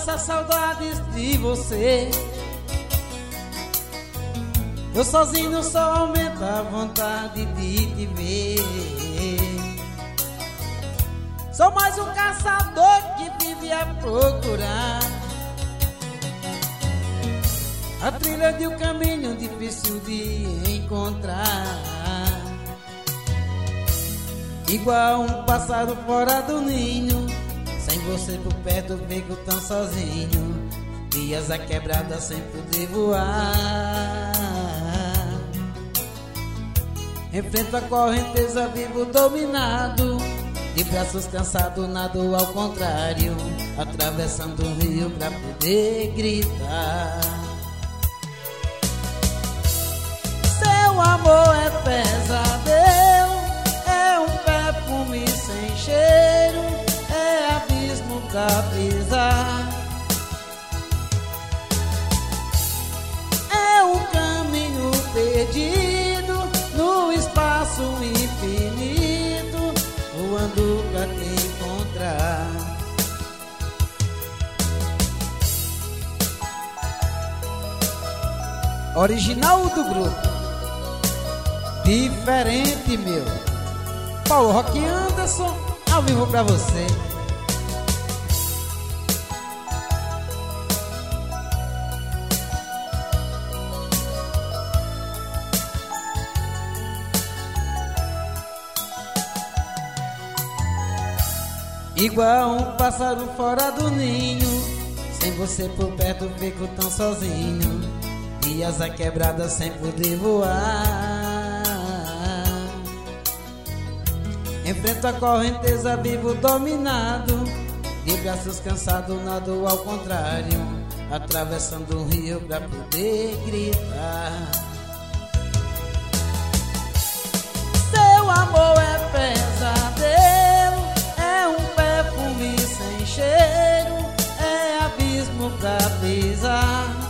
essas saudades de você. Eu sozinho só aumenta a vontade de te ver. Sou mais um caçador que vive a procurar a trilha de um caminho difícil de encontrar. Igual um pássaro fora do ninho, sem você por perto fico tão sozinho. Dias a quebrada sem poder voar. Enfrento a correnteza, vivo dominado, de braços cansados, nado ao contrário, atravessando o rio pra poder gritar. Seu amor é pesadelo, é um perfume sem cheiro, é abismo pra pisar. É um caminho perdido no espaço infinito, voando pra te encontrar. Original do grupo, diferente, meu. Paulo Roque Anderson, ao vivo pra você. Igual um pássaro fora do ninho, sem você por perto fico tão sozinho. Dias a quebrada sem poder voar. Enfrento a correnteza, vivo dominado, de braços cansados, nado ao contrário, atravessando um rio pra poder gritar. Seu amor é pesadelo, é um perfume sem cheiro, é abismo pra pisar.